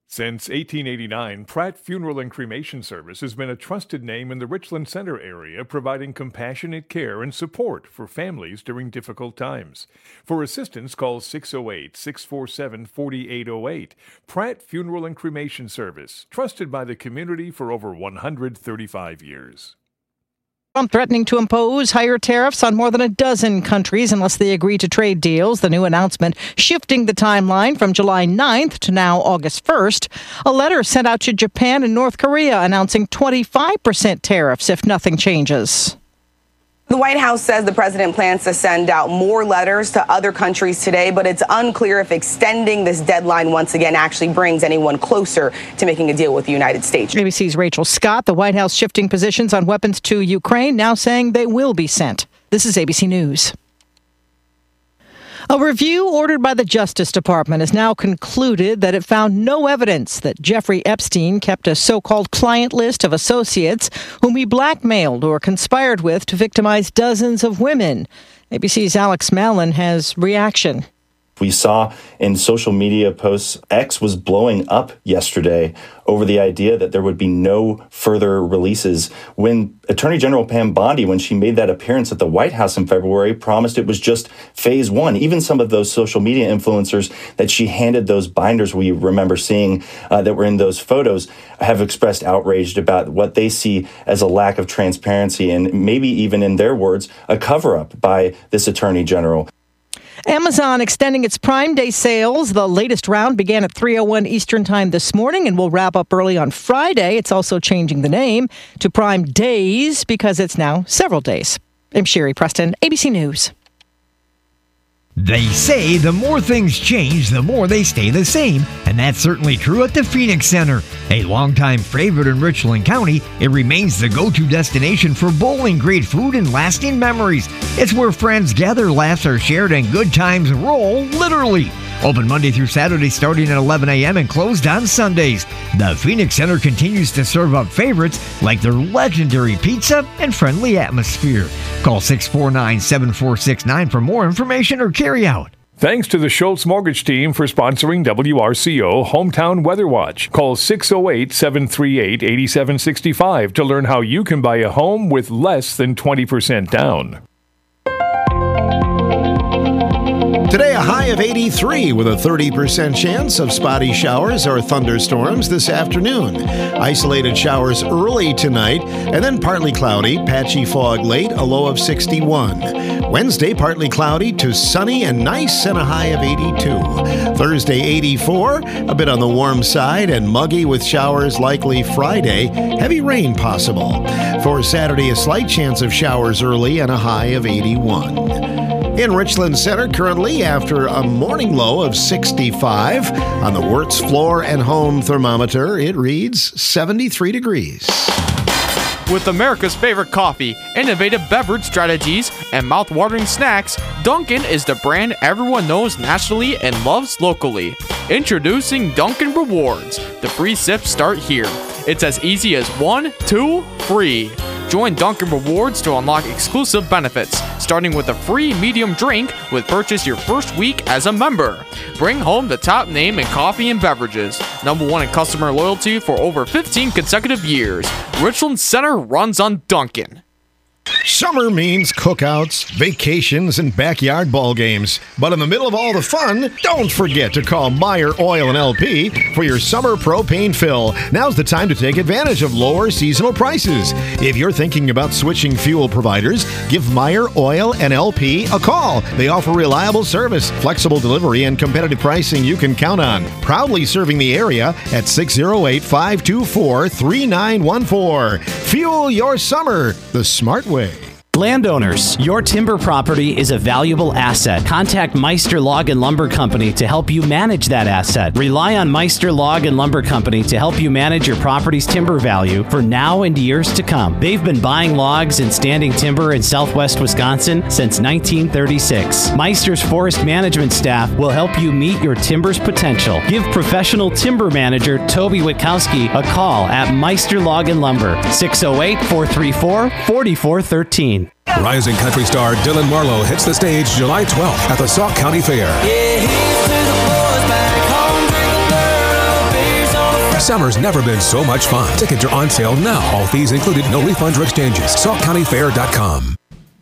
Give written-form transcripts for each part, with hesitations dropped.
Since 1889, Pratt Funeral and Cremation Service has been a trusted name in the Richland Center area, providing compassionate care and support for families during difficult times. For assistance, call 608-647-4808. Pratt Funeral and Cremation Service, trusted by the community for over 135 years. Trump threatening to impose higher tariffs on more than a dozen countries unless they agree to trade deals. The new announcement shifting the timeline from July 9th to now August 1st. A letter sent out to Japan and North Korea announcing 25% tariffs if nothing changes. The White House says the president plans to send out more letters to other countries today, but it's unclear if extending this deadline once again actually brings anyone closer to making a deal with the United States. ABC's Rachel Scott. The White House shifting positions on weapons to Ukraine, now saying they will be sent. This is ABC News. A review ordered by the Justice Department has now concluded that it found no evidence that Jeffrey Epstein kept a so-called client list of associates whom he blackmailed or conspired with to victimize dozens of women. ABC's Alex Mallon has reaction. We saw in social media posts, X was blowing up yesterday over the idea that there would be no further releases. When Attorney General Pam Bondi, when she made that appearance at the White House in February, promised it was just phase one. Even some of those social media influencers that she handed those binders we remember seeing that were in those photos have expressed outrage about what they see as a lack of transparency and maybe even, in their words, a cover-up by this Attorney General. Amazon extending its Prime Day sales. The latest round began at 3:01 Eastern Time this morning and will wrap up early on Friday. It's also changing the name to Prime Days because it's now several days. I'm Sherry Preston, ABC News. They say the more things change, the more they stay the same, and that's certainly true at the Phoenix Center. A longtime favorite in Richland County, it remains the go-to destination for bowling-grade food and lasting memories. It's where friends gather, laughs are shared, and good times roll, literally. Open Monday through Saturday starting at 11 a.m. and closed on Sundays. The Phoenix Center continues to serve up favorites like their legendary pizza and friendly atmosphere. Call 649-7469 for more information or carry out. Thanks to the Schultz Mortgage Team for sponsoring WRCO Hometown Weather Watch. Call 608-738-8765 to learn how you can buy a home with less than 20% down. Today, a high of 83 with a 30% chance of spotty showers or thunderstorms this afternoon. Isolated showers early tonight, and then partly cloudy, patchy fog late, a low of 61. Wednesday, partly cloudy to sunny and nice and a high of 82. Thursday, 84, a bit on the warm side and muggy with showers likely Friday, heavy rain possible. For Saturday, a slight chance of showers early and a high of 81. In Richland Center, currently after a morning low of 65. On the Wirtz floor and home thermometer, it reads 73 degrees. With America's favorite coffee, innovative beverage strategies, and mouth-watering snacks, Dunkin' is the brand everyone knows nationally and loves locally. Introducing Dunkin' Rewards. The free sips start here. It's as easy as 1, 2, free. Join Dunkin' Rewards to unlock exclusive benefits, starting with a free medium drink with purchase your first week as a member. Bring home the top name in coffee and beverages. #1 in customer loyalty for over 15 consecutive years. Richland Center runs on Dunkin'. Summer means cookouts, vacations, and backyard ball games. But in the middle of all the fun, don't forget to call Meyer Oil & LP for your summer propane fill. Now's the time to take advantage of lower seasonal prices. If you're thinking about switching fuel providers, give Meyer Oil & LP a call. They offer reliable service, flexible delivery, and competitive pricing you can count on. Proudly serving the area at 608-524-3914. Fuel your summer the smart way. Landowners, your timber property is a valuable asset. Contact Meister Log and Lumber Company to help you manage that asset. Rely on Meister Log and Lumber Company to help you manage your property's timber value for now and years to come. They've been buying logs and standing timber in southwest Wisconsin since 1936. Meister's forest management staff will help you meet your timber's potential. Give professional timber manager Toby Witkowski a call at Meister Log and Lumber, 608-434-4413. Rising country star Dylan Marlowe hits the stage July 12th at the Sauk County Fair. Summer's never been so much fun. Tickets are on sale now. All fees included, no refunds or exchanges. SaltCountyFair.com.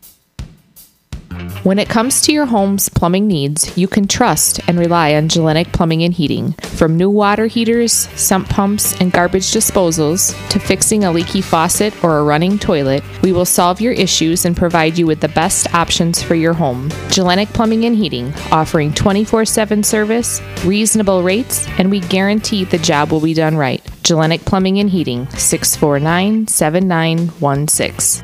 When it comes to your home's plumbing needs, you can trust and rely on Gellenic Plumbing and Heating. From new water heaters, sump pumps, and garbage disposals, to fixing a leaky faucet or a running toilet, we will solve your issues and provide you with the best options for your home. Gellenic Plumbing and Heating, offering 24/7 service, reasonable rates, and we guarantee the job will be done right. Gellenic Plumbing and Heating, 649-7916.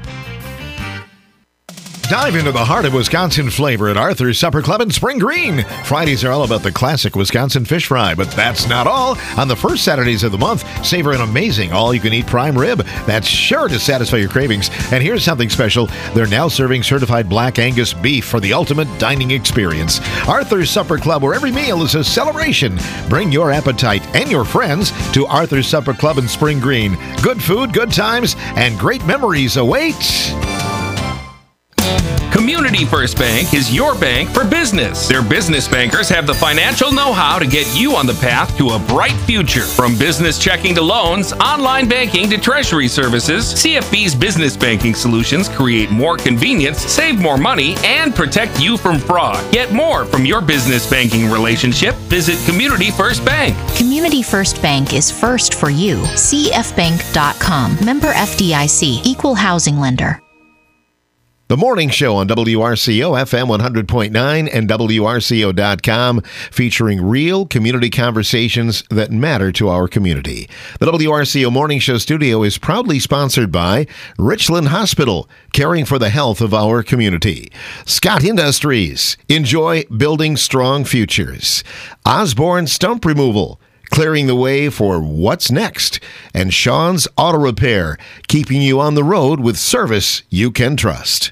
Dive into the heart of Wisconsin flavor at Arthur's Supper Club in Spring Green. Fridays are all about the classic Wisconsin fish fry, but that's not all. On the first Saturdays of the month, savor an amazing all-you-can-eat prime rib that's sure to satisfy your cravings. And here's something special. They're now serving certified Black Angus beef for the ultimate dining experience. Arthur's Supper Club, where every meal is a celebration. Bring your appetite and your friends to Arthur's Supper Club in Spring Green. Good food, good times, and great memories await. Community First Bank is your bank for business. Their business bankers have the financial know-how to get you on the path to a bright future. From business checking to loans, online banking to treasury services, CFB's business banking solutions create more convenience, save more money, and protect you from fraud. Get more from your business banking relationship. Visit Community First Bank. Community First Bank is first for you. CFbank.com. Member FDIC. Equal housing lender. The Morning Show on WRCO FM 100.9 and WRCO.com, featuring real community conversations that matter to our community. The WRCO Morning Show studio is proudly sponsored by Richland Hospital, caring for the health of our community. Scott Industries, enjoy building strong futures. Osborne Stump Removal, clearing the way for what's next. And Sean's Auto Repair, keeping you on the road with service you can trust.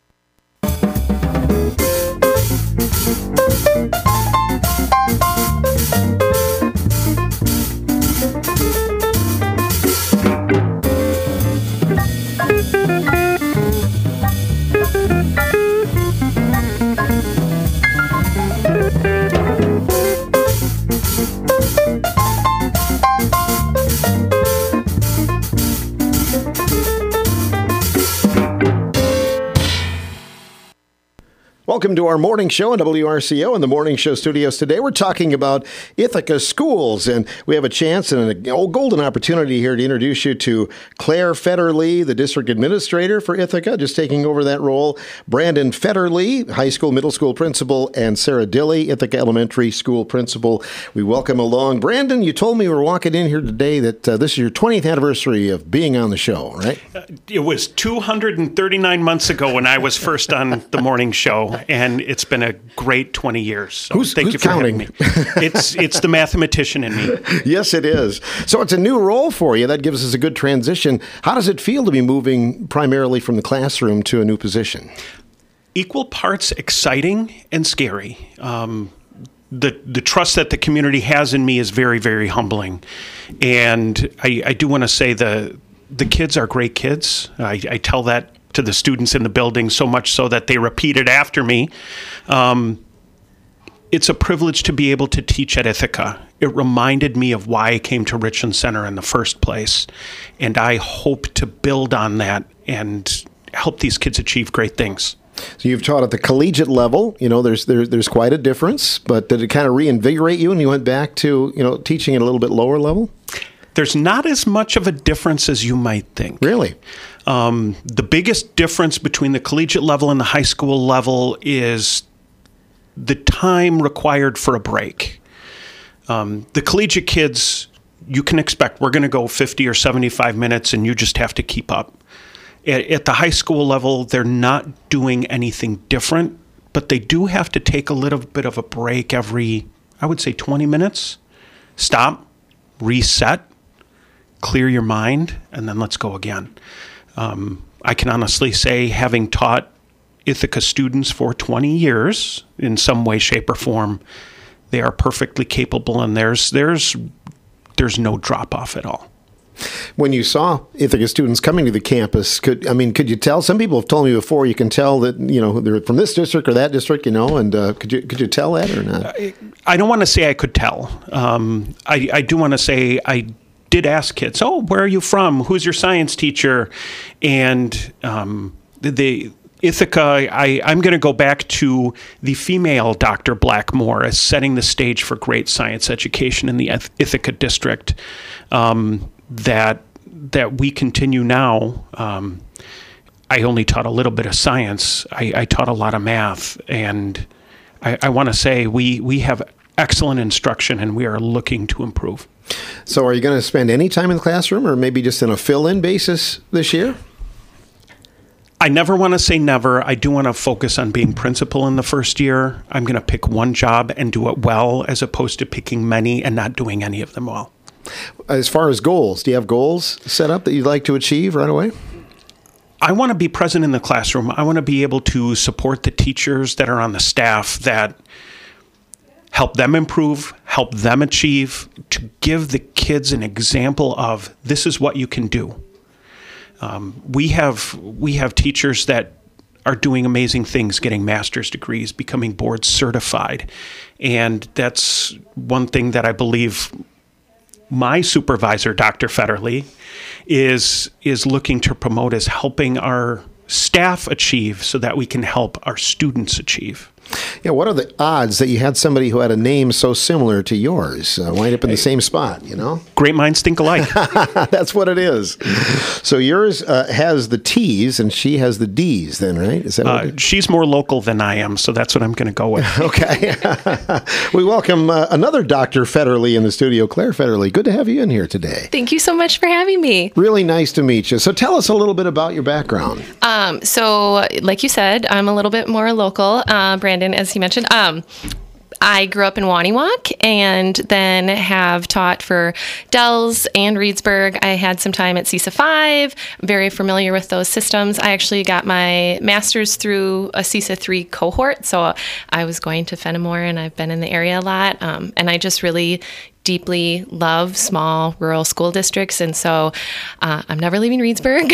Welcome to our morning show on WRCO and the Morning Show studios. Today we're talking about Ithaca schools, and we have a chance and a golden opportunity here to introduce you to Claire Federle, the district administrator for Ithaca, just taking over that role, Brandon Federle, high school, middle school principal, and Sarah Dilley, Ithaca Elementary School principal. We welcome along. Brandon, you told me we were walking in here today that this is your 20th anniversary of being on the show, right? It was 239 months ago when I was first on the morning show. And it's been a great 20 years. So thank you for counting? having me. It's the mathematician in me. Yes, it is. So it's a new role for you. That gives us a good transition. How does it feel to be moving primarily from the classroom to a new position? Equal parts exciting and scary. The trust that the community has in me is very, very humbling. And I do want to say the kids are great kids. I tell that to the students in the building, so much so that they repeat it after me. It's a privilege to be able to teach at Ithaca. It reminded me of why I came to Richland Center in the first place. And I hope to build on that and help these kids achieve great things. So you've taught at the collegiate level. You know, there's quite a difference, but did it kind of reinvigorate you when you went back to, teaching at a little bit lower level? There's not as much of a difference as you might think. Really? The biggest difference between the collegiate level and the high school level is the time required for a break. The collegiate kids, you can expect we're going to go 50 or 75 minutes and you just have to keep up. At the high school level, they're not doing anything different, but they do have to take a little bit of a break every, I would say, 20 minutes. Stop, reset, clear your mind, and then let's go again. I can honestly say, having taught Ithaca students for 20 years in some way, shape, or form, they are perfectly capable, and there's no drop-off at all. When you saw Ithaca students coming to the campus, could you tell? Some people have told me before you can tell that, they're from this district or that district, and could you tell that or not? I don't want to say I could tell. I do want to say I did ask kids, "Oh, where are you from? Who's your science teacher?" And Ithaca, I'm going to go back to the female Dr. Blackmore as setting the stage for great science education in the Ithaca district that we continue now. I only taught a little bit of science. I taught a lot of math, and I want to say we have excellent instruction, and we are looking to improve. So are you going to spend any time in the classroom, or maybe just on a fill-in basis this year? I never want to say never. I do want to focus on being principal in the first year. I'm going to pick one job and do it well, as opposed to picking many and not doing any of them well. As far as goals, do you have goals set up that you'd like to achieve right away? I want to be present in the classroom. I want to be able to support the teachers that are on the staff, that help them improve, help them achieve, to give the kids an example of this is what you can do. We have teachers that are doing amazing things, getting master's degrees, becoming board certified. And that's one thing that I believe my supervisor, Dr. Federle, is looking to promote, is helping our staff achieve so that we can help our students achieve. Yeah, what are the odds that you had somebody who had a name so similar to yours wind up in the same spot, you know? Great minds think alike. That's what it is. So yours has the T's and she has the D's then, right? Is that she's more local than I am, so that's what I'm going to go with. Okay. We welcome another Dr. Federle in the studio, Claire Federle. Good to have you in here today. Thank you so much for having me. Really nice to meet you. So tell us a little bit about your background. So like you said, I'm a little bit more local. Brandon, as he mentioned, I grew up in Waniwak and then have taught for Dells and Reedsburg. I had some time at CESA 5, very familiar with those systems. I actually got my master's through a CESA 3 cohort, so I was going to Fenimore and I've been in the area a lot, and I just really deeply love small rural school districts, and so I'm never leaving Reedsburg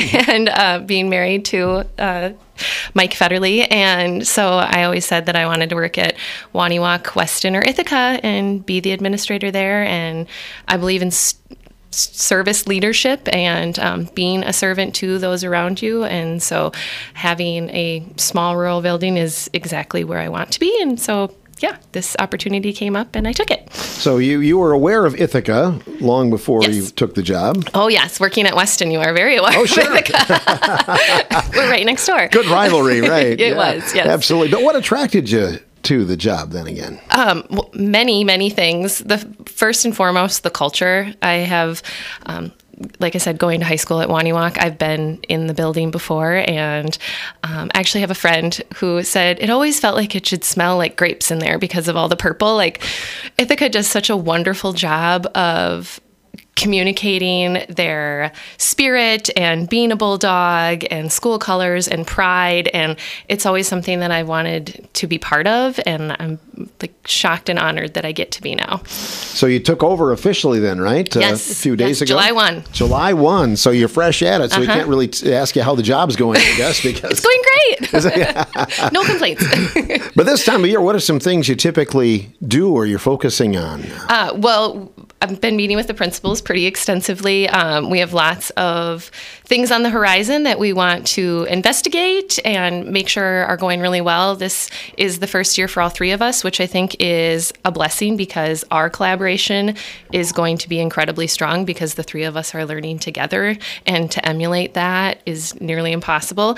and being married to Mike Federle, and so I always said that I wanted to work at Waniwak, Weston, or Ithaca and be the administrator there, and I believe in service leadership and being a servant to those around you, and so having a small rural building is exactly where I want to be, and so yeah, this opportunity came up and I took it. So you were aware of Ithaca long before you took the job? Oh, yes. Working at Weston, you are very aware of Ithaca. We're right next door. Good rivalry, right? It was, yes. Absolutely. But what attracted you to the job then again? Well, many things. The first and foremost, the culture. I have like I said, going to high school at Waniwak, I've been in the building before, and I actually have a friend who said it always felt like it should smell like grapes in there because of all the purple. Like, Ithaca does such a wonderful job of communicating their spirit and being a bulldog and school colors and pride, and it's always something that I wanted to be part of, and I'm like shocked and honored that I get to be now. So you took over officially then, right? Yes. A few days ago? July 1. July 1, so you're fresh at it, so we can't really ask you how the job's going, I guess, because... It's going great! No complaints. But this time of year, what are some things you typically do or you're focusing on? Well, I've been meeting with the principals pretty extensively. We have lots of things on the horizon that we want to investigate and make sure are going really well. This is the first year for all three of us, which I think is a blessing because our collaboration is going to be incredibly strong because the three of us are learning together, and to emulate that is nearly impossible.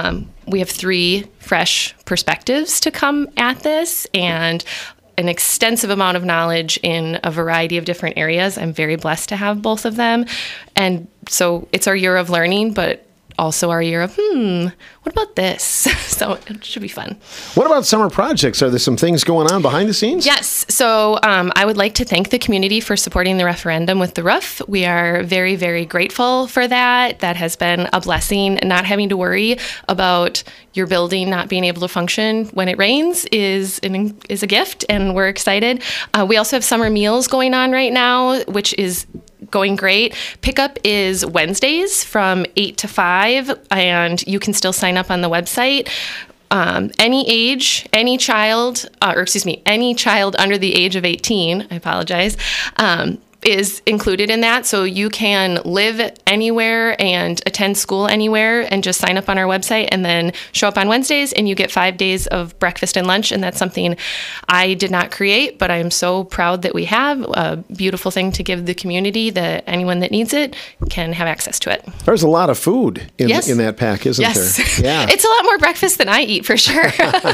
We have three fresh perspectives to come at this, and an extensive amount of knowledge in a variety of different areas. I'm very blessed to have both of them. And so it's our year of learning, but also our year of, what about this? So it should be fun. What about summer projects? Are there some things going on behind the scenes? Yes. So I would like to thank the community for supporting the referendum with the roof. We are very, very grateful for that. That has been a blessing. Not having to worry about your building not being able to function when it rains is a gift, and we're excited. We also have summer meals going on right now, which is going great. Pickup is Wednesdays from 8 to 5, and you can still sign up on the website. Any age, any child under the age of 18, I apologize, is included in that. So you can live anywhere and attend school anywhere and just sign up on our website and then show up on Wednesdays and you get 5 days of breakfast and lunch. And that's something I did not create, but I'm so proud that we have a beautiful thing to give the community that anyone that needs it can have access to it. There's a lot of food in that pack, isn't there? Yeah. It's a lot more breakfast than I eat for sure.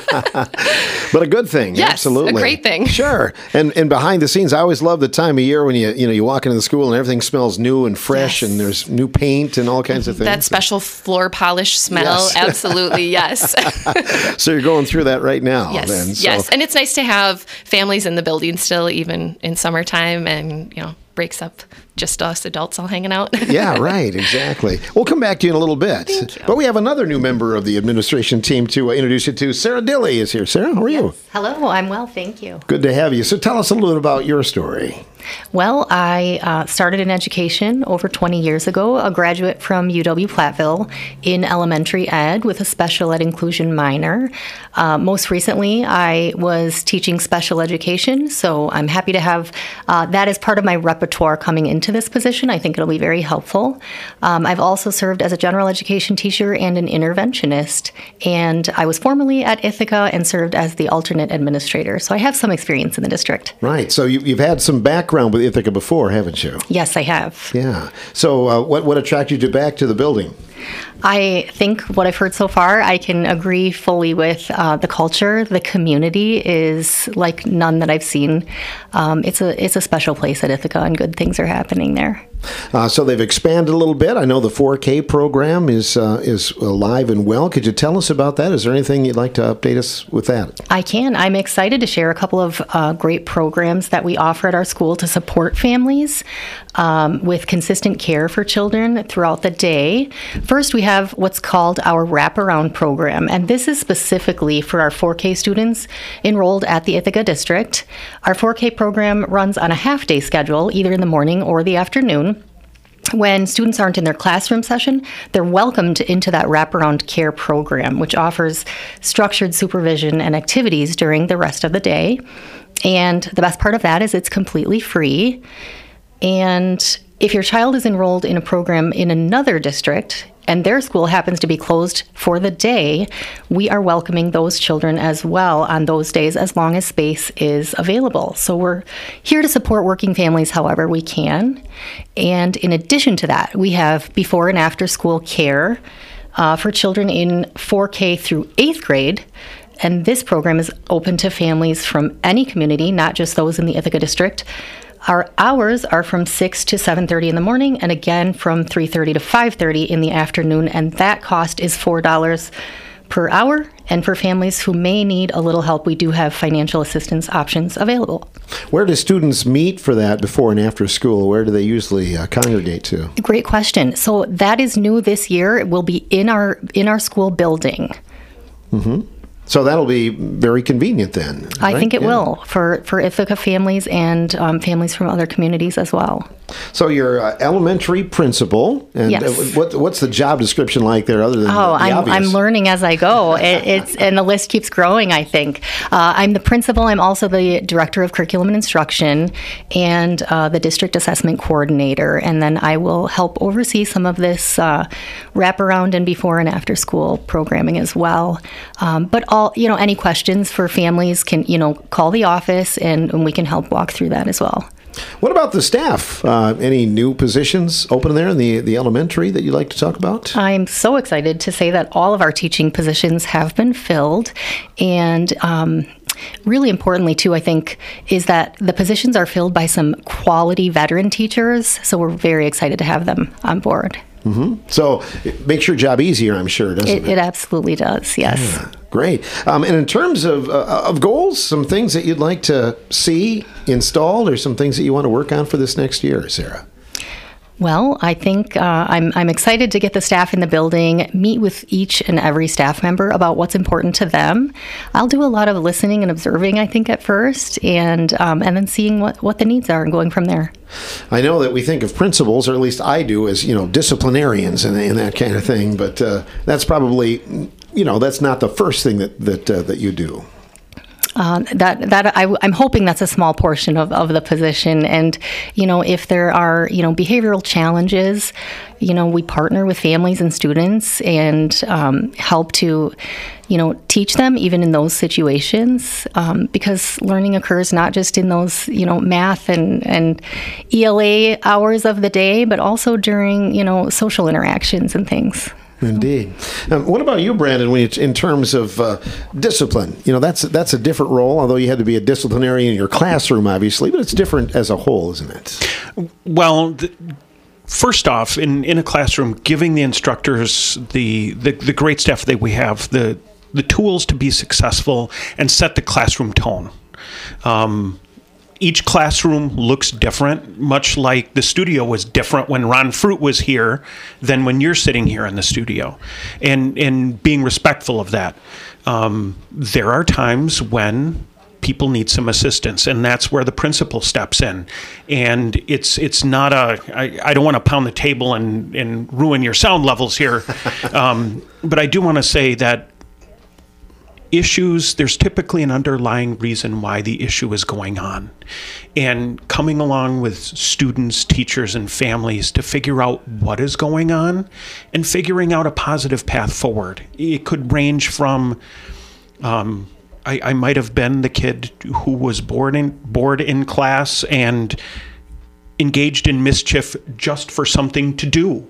But a good thing. Yes, absolutely. a great thing. Sure. And behind the scenes, I always love the time of year when you walk into the school and everything smells new and fresh, and there's new paint and all kinds of things. That special floor polish smell. Yes. Absolutely. Yes. So you're going through that right now. Yes. Then. So. Yes. And it's nice to have families in the building still, even in summertime, and, breaks up just us adults all hanging out. Yeah, right. Exactly. We'll come back to you in a little bit. Thank you. But we have another new member of the administration team to introduce you to. Sarah Dilley is here. Sarah, how are you? Hello, I'm well, thank you. Good to have you. So tell us a little bit about your story. Well, I started in education over 20 years ago, a graduate from UW-Platteville in elementary ed with a special ed inclusion minor. Most recently, I was teaching special education, so I'm happy to have that as part of my repertoire coming into this position. I think it'll be very helpful. I've also served as a general education teacher and an interventionist, and I was formerly at Ithaca and served as the alternate administrator, so I have some experience in the district. Right, so you've had some background with Ithaca before, haven't you? Yes, I have. Yeah. So what attracted you back to the building? I think what I've heard so far, I can agree fully with the culture. The community is like none that I've seen. It's a special place at Ithaca, and good things are happening there. So they've expanded a little bit. I know the 4K program is alive and well. Could you tell us about that? Is there anything you'd like to update us with that? I can. I'm excited to share a couple of great programs that we offer at our school to support families with consistent care for children throughout the day. First, we have what's called our Wraparound program, and this is specifically for our 4K students enrolled at the Ithaca District. Our 4K program runs on a half-day schedule, either in the morning or the afternoon. When students aren't in their classroom session, they're welcomed into that wraparound care program, which offers structured supervision and activities during the rest of the day. And the best part of that is it's completely free. And if your child is enrolled in a program in another district and their school happens to be closed for the day, we are welcoming those children as well on those days as long as space is available. So we're here to support working families however we can. And in addition to that, we have before and after school care for children in 4K through 8th grade. And this program is open to families from any community, not just those in the Ithaca District. Our hours are from 6 to 7:30 in the morning, and again from 3:30 to 5:30 in the afternoon, and that cost is $4 per hour. And for families who may need a little help, we do have financial assistance options available. Where do students meet for that before and after school? Where do they usually congregate to? Great question. So that is new this year. It will be in our school building. Mm-hmm. So that'll be very convenient then. I think it will for Ithaca families and families from other communities as well. So you're elementary principal, and yes. What's the job description like there other than the obvious? I'm learning as I go. And the list keeps growing, I think. I'm the principal. I'm also the director of curriculum and instruction and the district assessment coordinator. And then I will help oversee some of this wraparound and before and after school programming as well. But any questions for families can, call the office and we can help walk through that as well. What about the staff? Any new positions open there in the elementary that you'd like to talk about? I'm so excited to say that all of our teaching positions have been filled. And really importantly, too, I think, is that the positions are filled by some quality veteran teachers. So we're very excited to have them on board. Mm-hmm. So it makes your job easier, I'm sure, doesn't it? It absolutely does, yes. Yeah, great. And in terms of goals, some things that you'd like to see installed or some things that you want to work on for this next year, Sarah? Well, I think I'm excited to get the staff in the building, meet with each and every staff member about what's important to them. I'll do a lot of listening and observing, I think, at first, and then seeing what the needs are and going from there. I know that we think of principals, or at least I do, as disciplinarians and that kind of thing, but that's probably that's not the first thing that you do. I'm hoping that's a small portion of the position. And, if there are, behavioral challenges, we partner with families and students and help to, teach them even in those situations, because learning occurs not just in those, math and ELA hours of the day, but also during, social interactions and things. Indeed. What about you, Brandon, in terms of discipline? That's a different role, although you had to be a disciplinarian in your classroom, obviously, but it's different as a whole, isn't it? Well, first off, in a classroom, giving the instructors the great staff that we have, the tools to be successful and set the classroom tone. Each classroom looks different, much like the studio was different when Ron Fruit was here than when you're sitting here in the studio, and being respectful of that. There are times when people need some assistance, and that's where the principal steps in. And it's not I don't want to pound the table and ruin your sound levels here, but I do want to say that there's typically an underlying reason why the issue is going on. And coming along with students, teachers, and families to figure out what is going on and figuring out a positive path forward. It could range from, I might have been the kid who was bored in class and engaged in mischief just for something to do.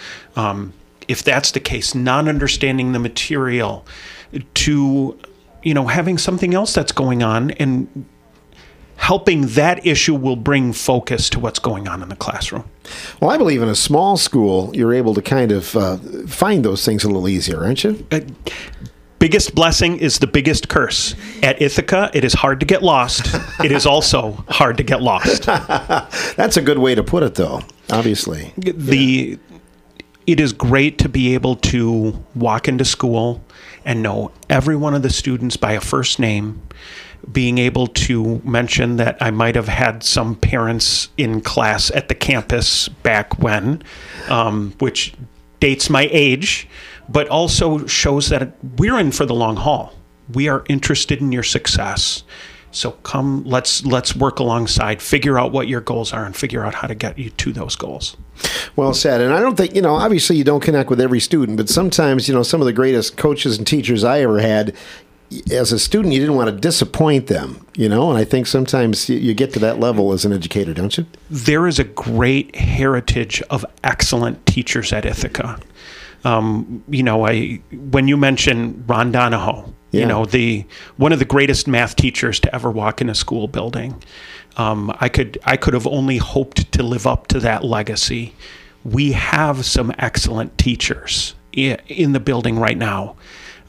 If that's the case, not understanding the material, to having something else that's going on, and helping that issue will bring focus to what's going on in the classroom. Well, I believe in a small school, you're able to kind of find those things a little easier, aren't you? Biggest blessing is the biggest curse. At Ithaca, it is hard to get lost. It is also hard to get lost. That's a good way to put it, though, obviously. It is great to be able to walk into school and know every one of the students by a first name, being able to mention that I might have had some parents in class at the campus back when, which dates my age, but also shows that we're in for the long haul. We are interested in your success. So come, let's work alongside, figure out what your goals are, and figure out how to get you to those goals. Well said. And I don't think, obviously you don't connect with every student, but sometimes, some of the greatest coaches and teachers I ever had, as a student, you didn't want to disappoint them, and I think sometimes you get to that level as an educator, don't you? There is a great heritage of excellent teachers at Ithaca. When you mention Ron Donahoe, one of the greatest math teachers to ever walk in a school building. I could have only hoped to live up to that legacy. We have some excellent teachers in the building right now.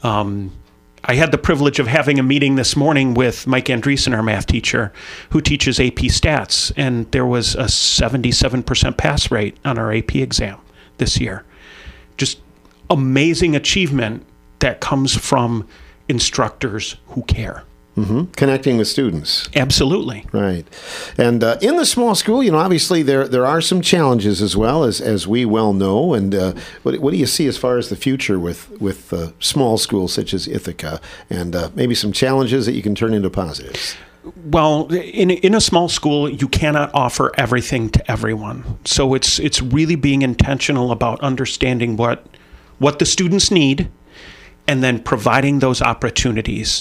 I had the privilege of having a meeting this morning with Mike Andreessen, our math teacher, who teaches AP Stats, and there was a 77% pass rate on our AP exam this year. Just amazing achievement that comes from instructors who care. Mm-hmm. Connecting with students. Absolutely. Right. And in the small school, obviously there are some challenges as well, as we well know. And what do you see as far as the future with small schools such as Ithaca, and maybe some challenges that you can turn into positives? Well, in a small school, you cannot offer everything to everyone. So it's really being intentional about understanding what the students need, and then providing those opportunities.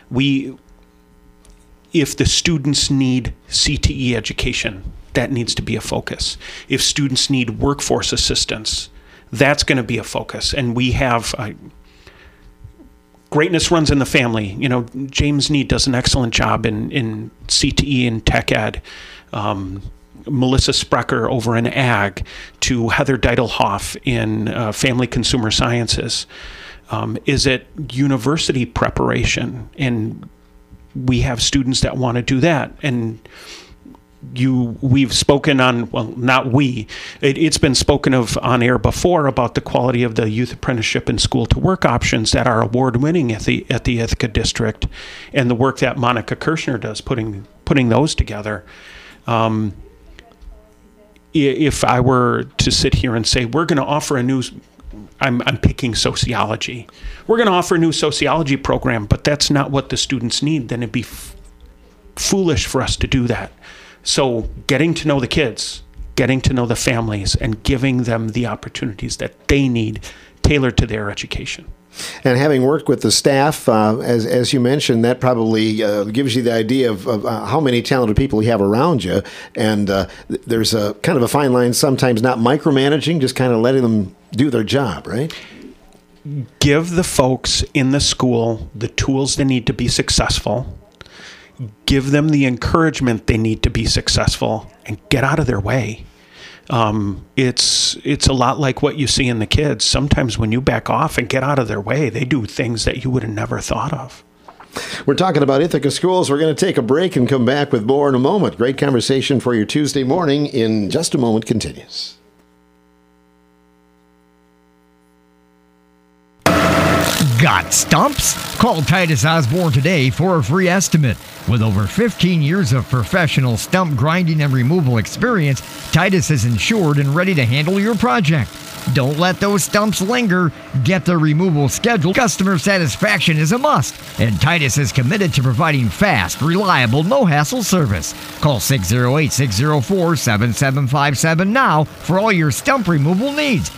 If the students need CTE education, that needs to be a focus. If students need workforce assistance, that's going to be a focus. And we have greatness runs in the family. James Need does an excellent job in CTE and tech ed. Melissa Sprecher over in ag, to Heather Deidelhoff in family consumer sciences. Is it university preparation? And we have students that want to do that. And we've spoken on, well, not we, it's been spoken of on air before about the quality of the youth apprenticeship and school to work options that are award winning at the Ithaca district, and the work that Monica Kirshner does putting those together. If I were to sit here and say, we're going to offer a new I'm picking sociology. We're going to offer a new sociology program, but that's not what the students need. Then it'd be foolish for us to do that. So getting to know the kids, getting to know the families, and giving them the opportunities that they need tailored to their education. And having worked with the staff, as you mentioned, that probably gives you the idea of how many talented people you have around you. And there's a kind of a fine line, sometimes not micromanaging, just kind of letting them do their job, right? Give the folks in the school the tools they need to be successful. Give them the encouragement they need to be successful, and get out of their way. It's a lot like what you see in the kids. Sometimes when you back off and get out of their way, they do things that you would have never thought of. We're talking about Ithaca Schools. We're going to take a break and come back with more in a moment. Great conversation for your Tuesday morning. In just a moment continues. Got stumps? Call Titus Osborne today for a free estimate. With over 15 years of professional stump grinding and removal experience, Titus is insured and ready to handle your project. Don't let those stumps linger. Get the removal scheduled. Customer satisfaction is a must, and Titus is committed to providing fast, reliable, no-hassle service. Call 608-604-7757 now for all your stump removal needs.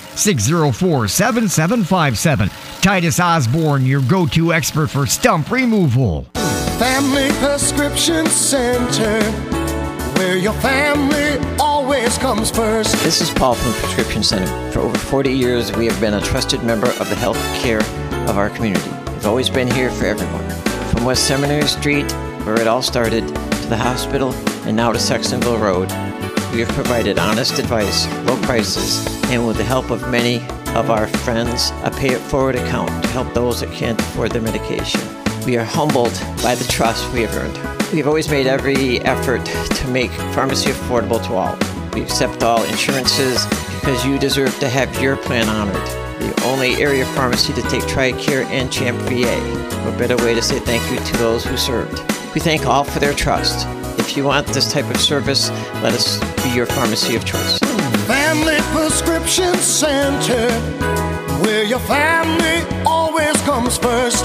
604-7757. Titus Osborne, your go-to expert for stump removal. Family Prescription Center, where your family always comes first. This is Paul from Prescription Center. For over 40 years, we have been a trusted member of the health care of our community. We've always been here for everyone. From West Seminary Street, where it all started, to the hospital, and now to Sextonville Road, we have provided honest advice, low prices, and with the help of many of our friends, a pay-it-forward account to help those that can't afford their medication. We are humbled by the trust we have earned. We have always made every effort to make pharmacy affordable to all. We accept all insurances because you deserve to have your plan honored. The only area pharmacy to take TRICARE and CHAMP VA. What better way to say thank you to those who served. We thank all for their trust. If you want this type of service, let us be your pharmacy of choice. Family Prescription Center, where your family always comes first.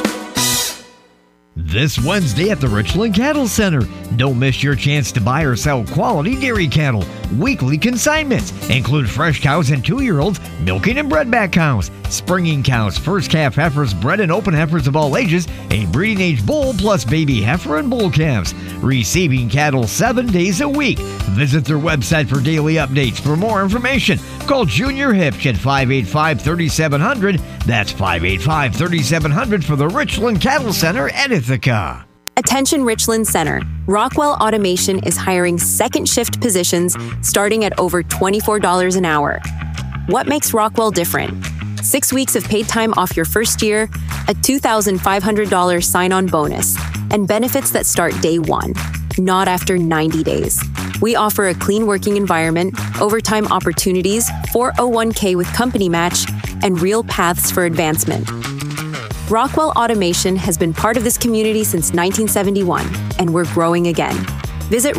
This Wednesday at the Richland Cattle Center. Don't miss your chance to buy or sell quality dairy cattle. Weekly consignments include fresh cows and 2-year-olds, milking and bredback cows, springing cows, first calf heifers, bred and open heifers of all ages, a breeding age bull plus baby heifer and bull calves. Receiving cattle 7 days a week. Visit their website for daily updates. For more information, call Junior Hipsch at 585-3700. That's 585-3700 for the Richland Cattle Center at Ithaca. Attention Richland Center. Rockwell Automation is hiring second shift positions starting at over $24 an hour. What makes Rockwell different? 6 weeks of paid time off your first year, a $2,500 sign-on bonus, and benefits that start day one, not after 90 days. We offer a clean working environment, overtime opportunities, 401k with company match, and real paths for advancement. Rockwell Automation has been part of this community since 1971, and we're growing again. Visit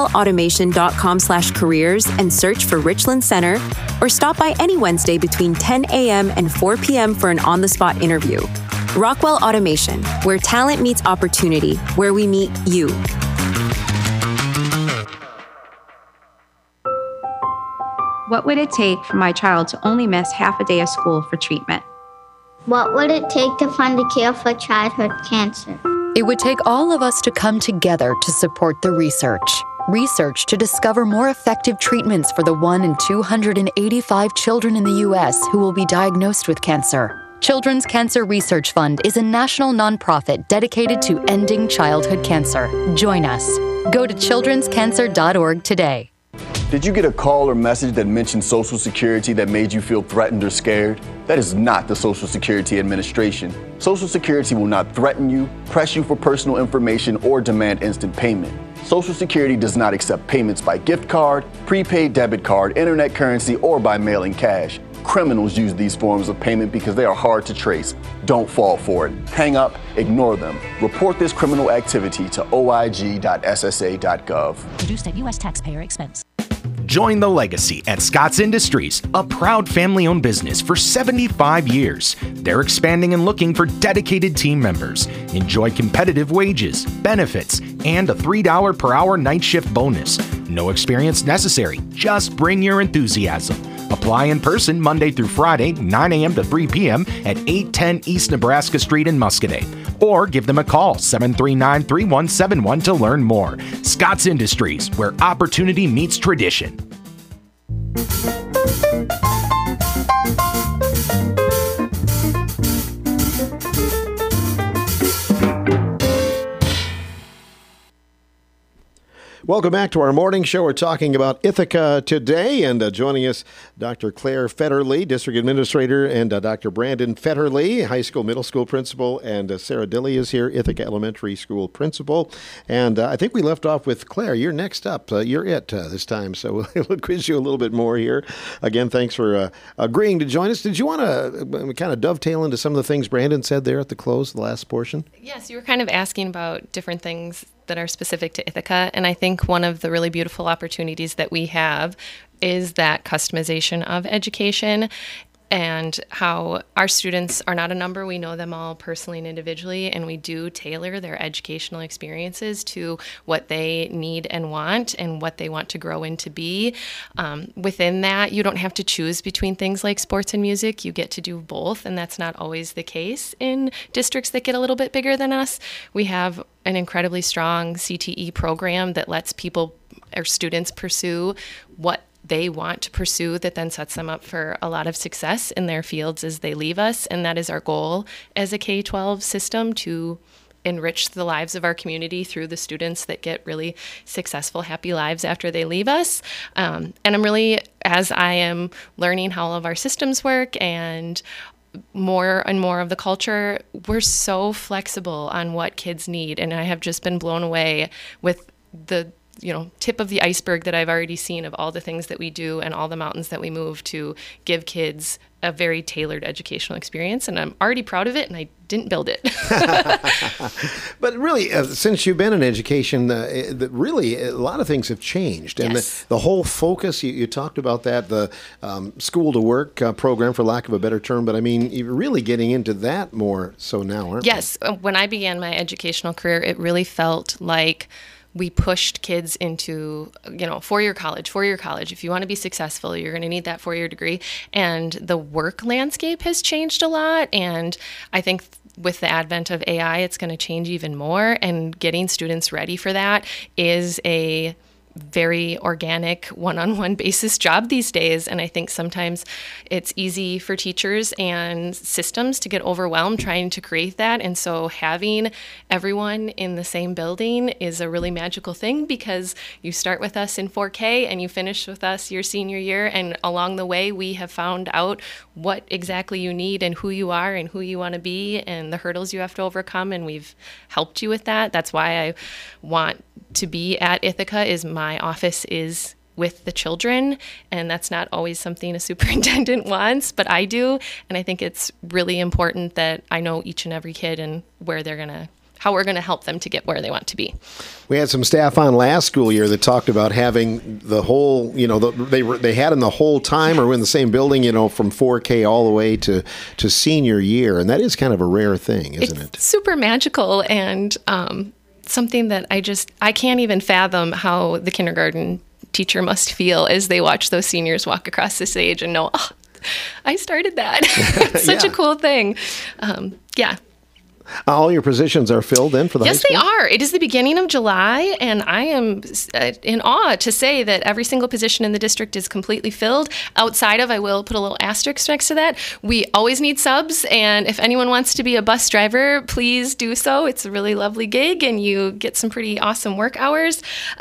rockwellautomation.com/careers and search for Richland Center, or stop by any Wednesday between 10 a.m. and 4 p.m. for an on-the-spot interview. Rockwell Automation, where talent meets opportunity, where we meet you. What would it take for my child to only miss half a day of school for treatment? What would it take to find a cure for childhood cancer? It would take all of us to come together to support the research. Research to discover more effective treatments for the 1 in 285 children in the U.S. who will be diagnosed with cancer. Children's Cancer Research Fund is a national nonprofit dedicated to ending childhood cancer. Join us. Go to childrenscancer.org today. Did you get a call or message that mentioned Social Security that made you feel threatened or scared? That is not the Social Security Administration. Social Security will not threaten you, press you for personal information, or demand instant payment. Social Security does not accept payments by gift card, prepaid debit card, internet currency, or by mailing cash. Criminals use these forms of payment because they are hard to trace. Don't fall for it. Hang up, ignore them. Report this criminal activity to oig.ssa.gov. Produced at U.S. taxpayer expense. Join the legacy at Scott's Industries, a proud family-owned business for 75 years. They're expanding and looking for dedicated team members. Enjoy competitive wages, benefits, and a $3 per hour night shift bonus. No experience necessary. Just bring your enthusiasm. Apply in person Monday through Friday, 9 a.m. to 3 p.m. at 810 East Nebraska Street in Muscoda. Or give them a call, 739-3171 to learn more. Scott's Industries, where opportunity meets tradition. Welcome back to our morning show. We're talking about Ithaca today, and joining us, Dr. Claire Fetterly, District Administrator, and Dr. Brandon Fetterly, High School, Middle School Principal, and Sarah Dilley is here, Ithaca Elementary School Principal. And I think we left off with Claire. You're next up. You're it this time, so we'll quiz you a little bit more here. Again, thanks for agreeing to join us. Did you want to kind of dovetail into some of the things Brandon said there at the close, the last portion? Yes, you were kind of asking about different things that are specific to Ithaca, and I think one of the really beautiful opportunities that we have is that customization of education and how our students are not a number. We know them all personally and individually, and we do tailor their educational experiences to what they need and want and what they want to grow into be. Within that, you don't have to choose between things like sports and music. You get to do both, and that's not always the case in districts that get a little bit bigger than us. We have an incredibly strong CTE program that lets people or students pursue what they want to pursue, that then sets them up for a lot of success in their fields as they leave us. And that is our goal as a K-12 system, to enrich the lives of our community through the students that get really successful, happy lives after they leave us. And I'm really, as I am learning how all of our systems work and more and more of the culture, we're so flexible on what kids need. And I have just been blown away with the tip of the iceberg that I've already seen of all the things that we do and all the mountains that we move to give kids a very tailored educational experience. And I'm already proud of it, and I didn't build it. But really, since you've been in education, really a lot of things have changed. And yes. the whole focus, you talked about that, the school to work program, for lack of a better term. But I mean, you're really getting into that more so now, aren't you? Yes. When I began my educational career, it really felt like we pushed kids into, four-year college. If you want to be successful, you're going to need that four-year degree. And the work landscape has changed a lot. And I think with the advent of AI, it's going to change even more. And getting students ready for that is a very organic, one-on-one basis job these days. And I think sometimes it's easy for teachers and systems to get overwhelmed trying to create that. And so having everyone in the same building is a really magical thing, because you start with us in 4K and you finish with us your senior year. And along the way, we have found out what exactly you need and who you are and who you want to be and the hurdles you have to overcome. And we've helped you with that. That's why I want to be at Ithaca. Is my office is with the children, and that's not always something a superintendent wants, but I do. And I think it's really important that I know each and every kid and how we're going to help them to get where they want to be. We had some staff on last school year that talked about having the whole, they had them the whole time, or in the same building, from 4K all the way to senior year. And that is kind of a rare thing, isn't it? It's super magical, and something that I can't even fathom how the kindergarten teacher must feel as they watch those seniors walk across the stage and know, oh, I started that. It's such a cool thing. Yeah. All your positions are filled then for the high school? Yes, they are. It is the beginning of July, and I am in awe to say that every single position in the district is completely filled. Outside of, I will put a little asterisk next to that, we always need subs, and if anyone wants to be a bus driver, please do so. It's a really lovely gig, and you get some pretty awesome work hours.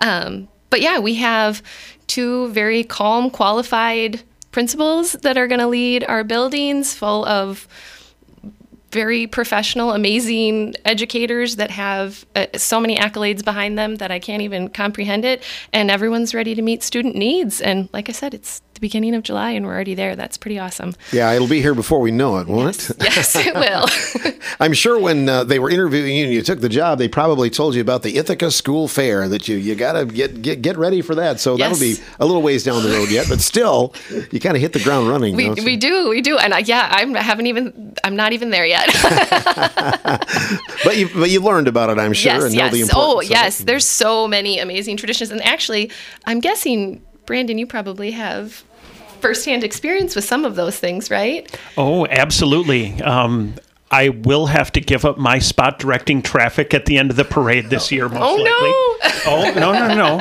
But yeah, we have two very calm, qualified principals that are going to lead our buildings full of very professional, amazing educators that have so many accolades behind them that I can't even comprehend it. And everyone's ready to meet student needs. And like I said, it's the beginning of July and we're already there. That's pretty awesome. Yeah, it'll be here before we know it, won't it? Yes, it will. I'm sure when they were interviewing you and you took the job, they probably told you about the Ithaca School Fair, that you got to get ready for that. So that'll be a little ways down the road yet, but still, you kind of hit the ground running. We do. And I'm not even there yet. but you learned about it, I'm sure, and know the importance. Oh, yes. There's so many amazing traditions. And actually, I'm guessing, Brandon, you probably have firsthand experience with some of those things, right? Oh, absolutely. I will have to give up my spot directing traffic at the end of the parade this year, most likely. No.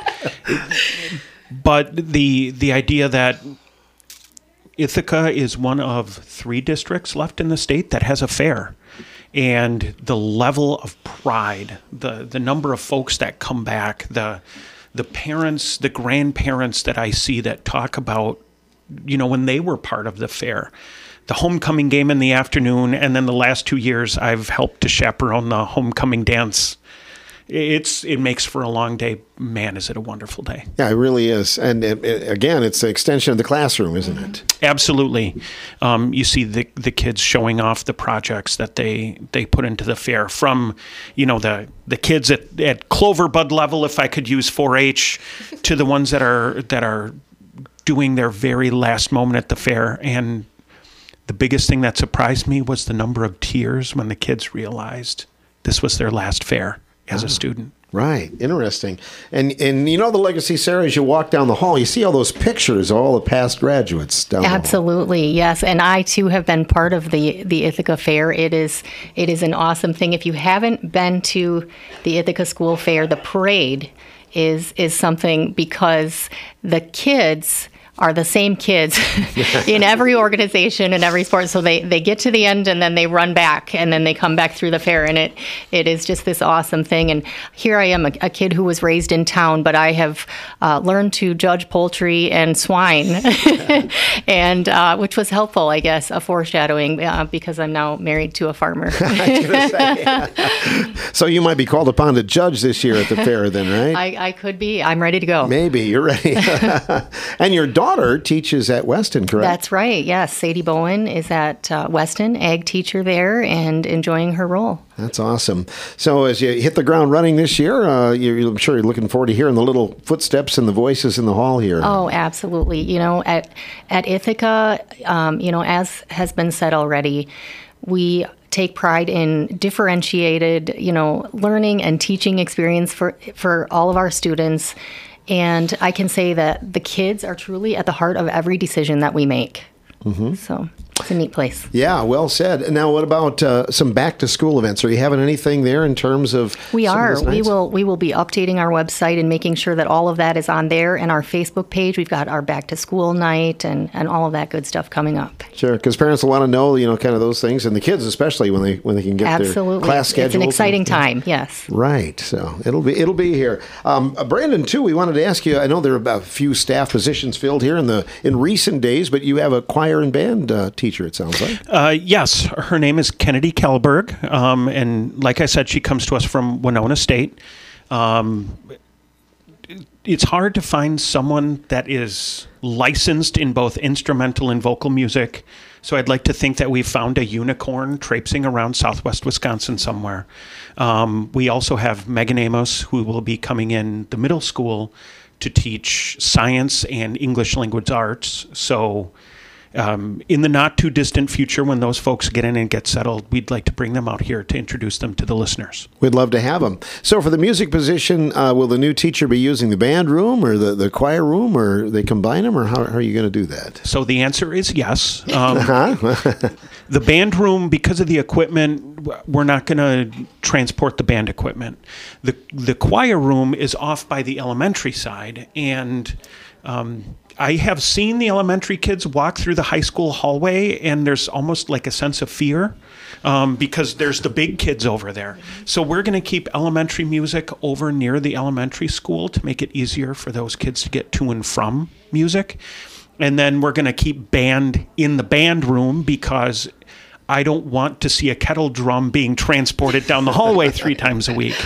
But the idea that Ithaca is one of 3 districts left in the state that has a fair. And the level of pride, the number of folks that come back, the parents, the grandparents that I see that talk about, when they were part of the fair, the homecoming game in the afternoon, and then the last 2 years I've helped to chaperone the homecoming dance. It makes for a long day. Man, is it a wonderful day. Yeah, it really is. And again, it's an extension of the classroom, isn't it? Absolutely. You see the kids showing off the projects that they put into the fair, from, the kids at Clover Bud level, if I could use 4-H, to the ones that are doing their very last moment at the fair. And the biggest thing that surprised me was the number of tears when the kids realized this was their last fair as a student. Right. Interesting. And the legacy, Sarah, as you walk down the hall, you see all those pictures of all the past graduates down Absolutely, yes. And I, too, have been part of the Ithaca Fair. It is an awesome thing. If you haven't been to the Ithaca School Fair, the parade is something, because the kids are the same kids in every organization and every sport. So they get to the end and then they run back and then they come back through the fair. And it is just this awesome thing. And here I am, a kid who was raised in town, but I have learned to judge poultry and swine, and which was helpful, I guess, a foreshadowing, because I'm now married to a farmer. So you might be called upon to judge this year at the fair then, right? I could be. I'm ready to go. Maybe. You're ready. And your daughter teaches at Weston, correct? That's right, yes. Sadie Bowen is at Weston, ag teacher there, and enjoying her role. That's awesome. So as you hit the ground running this year, I'm sure you're looking forward to hearing the little footsteps and the voices in the hall here. Oh, absolutely. At Ithaca, as has been said already, we take pride in differentiated, learning and teaching experience for all of our students. And I can say that the kids are truly at the heart of every decision that we make. Mm-hmm. So it's a neat place. Yeah, well said. Now, what about some back-to-school events? Are you having anything there in terms of? We are. We will be updating our website and making sure that all of that is on there, and our Facebook page. We've got our back-to-school night and all of that good stuff coming up. Sure, because parents will want to know, kind of those things, and the kids especially when they can get their class schedules. It's an exciting time. Yes. Right. So it'll be here. Brandon, too. We wanted to ask you. I know there are about a few staff positions filled here in recent days, but you have a choir and band teacher, it sounds like. Yes, her name is Kennedy Kellberg, and like I said, she comes to us from Winona State. It's hard to find someone that is licensed in both instrumental and vocal music, so I'd like to think that we've found a unicorn traipsing around southwest Wisconsin somewhere. We also have Megan Amos, who will be coming in the middle school to teach science and English language arts, so in the not too distant future, when those folks get in and get settled, we'd like to bring them out here to introduce them to the listeners. We'd love to have them. So for the music position, will the new teacher be using the band room or the choir room, or they combine them, or how are you going to do that? So the answer is yes. The band room, because of the equipment, we're not going to transport the band equipment. The choir room is off by the elementary side, and I have seen the elementary kids walk through the high school hallway, and there's almost like a sense of fear because there's the big kids over there. So we're going to keep elementary music over near the elementary school to make it easier for those kids to get to and from music. And then we're going to keep band in the band room because I don't want to see a kettle drum being transported down the hallway 3 times a week.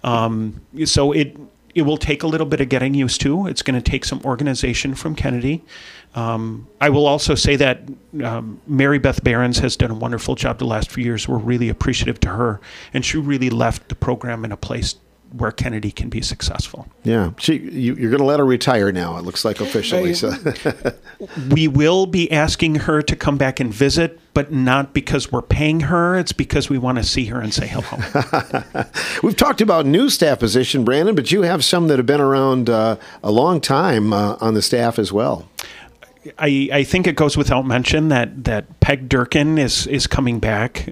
So it will take a little bit of getting used to. It's going to take some organization from Kennedy. I will also say that Mary Beth Behrens has done a wonderful job the last few years. We're really appreciative to her, and she really left the program in a place where Kennedy can be successful. Yeah, you're going to let her retire now, it looks like, officially. So. We will be asking her to come back and visit, but not because we're paying her. It's because we want to see her and say hello. We've talked about new staff position, Brandon, but you have some that have been around a long time on the staff as well. I think it goes without mention that Peg Durkin is coming back.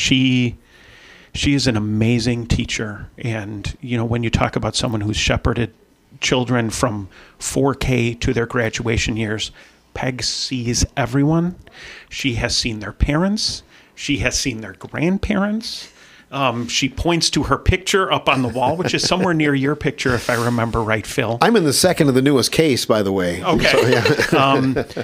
She is an amazing teacher. And, when you talk about someone who's shepherded children from 4K to their graduation years, Peg sees everyone. She has seen their parents. She has seen their grandparents. She points to her picture up on the wall, which is somewhere near your picture, if I remember right, Phil. I'm in the second of the newest case, by the way. Okay. So, yeah.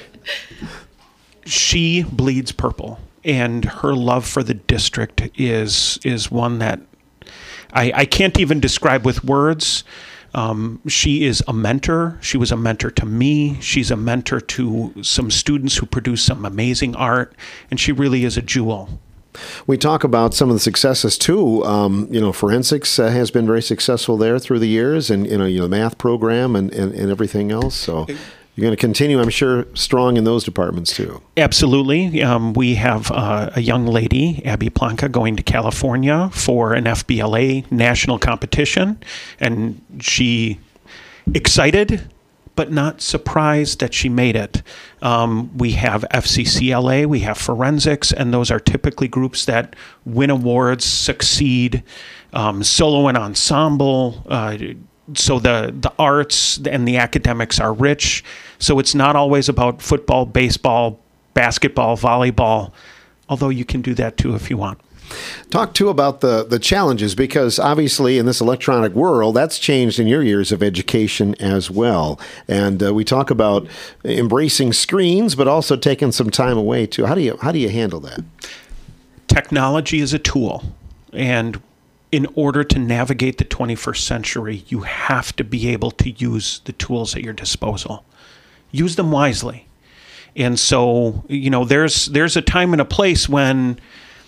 She bleeds purple. And her love for the district is one that I can't even describe with words. She is a mentor. She was a mentor to me. She's a mentor to some students who produce some amazing art. And she really is a jewel. We talk about some of the successes too. Forensics has been very successful there through the years, and the math program and everything else. So you're going to continue, I'm sure, strong in those departments too. Absolutely. We have a young lady, Abby Planka, going to California for an FBLA national competition, and she excited but not surprised that she made it. We have FCCLA, we have forensics, and those are typically groups that win awards, succeed, solo and ensemble. So the arts and the academics are rich. So it's not always about football, baseball, basketball, volleyball, although you can do that too if you want. Talk too about the challenges, because obviously in this electronic world, that's changed in your years of education as well. And we talk about embracing screens, but also taking some time away too. How do you handle that? Technology is a tool, and in order to navigate the 21st century, you have to be able to use the tools at your disposal. Use them wisely. And so, there's a time and a place when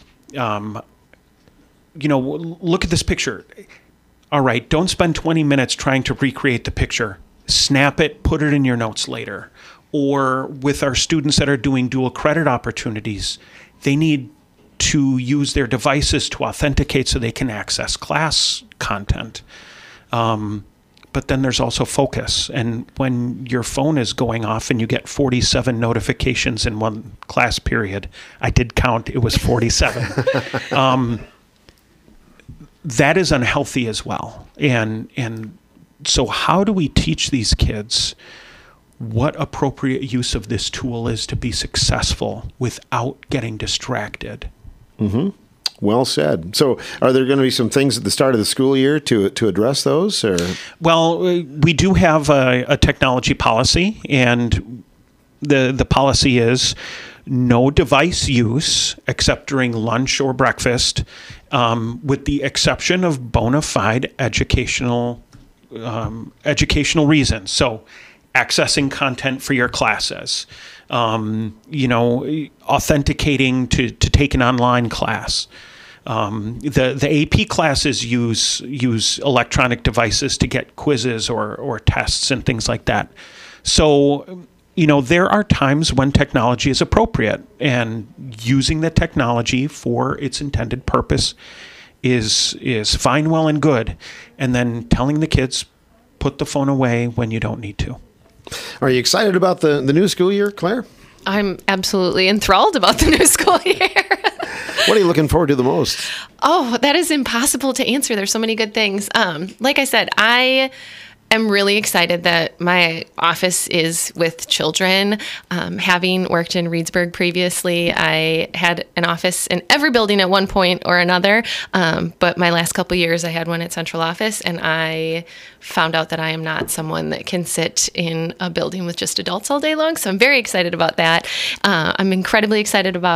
look at this picture. All right, don't spend 20 minutes trying to recreate the picture. Snap it, put it in your notes later. Or with our students that are doing dual credit opportunities, they need to use their devices to authenticate so they can access class content. But then there's also focus. And when your phone is going off and you get 47 notifications in one class period, I did count, it was 47. That is unhealthy as well. And so how do we teach these kids what appropriate use of this tool is to be successful without getting distracted? Mm-hmm. Well said. So are there going to be some things at the start of the school year to address those? Or? Well, we do have a technology policy, and the policy is no device use except during lunch or breakfast, with the exception of bona fide educational reasons. So accessing content for your classes, authenticating to take an online class. The AP classes use electronic devices to get quizzes or tests and things like that. So, there are times when technology is appropriate, and using the technology for its intended purpose is fine, well, and good. And then telling the kids, put the phone away when you don't need to. Are you excited about the new school year, Claire? I'm absolutely enthralled about the new school year. What are you looking forward to the most? Oh, that is impossible to answer. There's so many good things. Like I said, I am really excited that my office is with children. Having worked in Reedsburg previously, I had an office in every building at one point or another. But my last couple of years, I had one at central office, and I found out that I am not someone that can sit in a building with just adults all day long. So I'm very excited about that. I'm incredibly excited about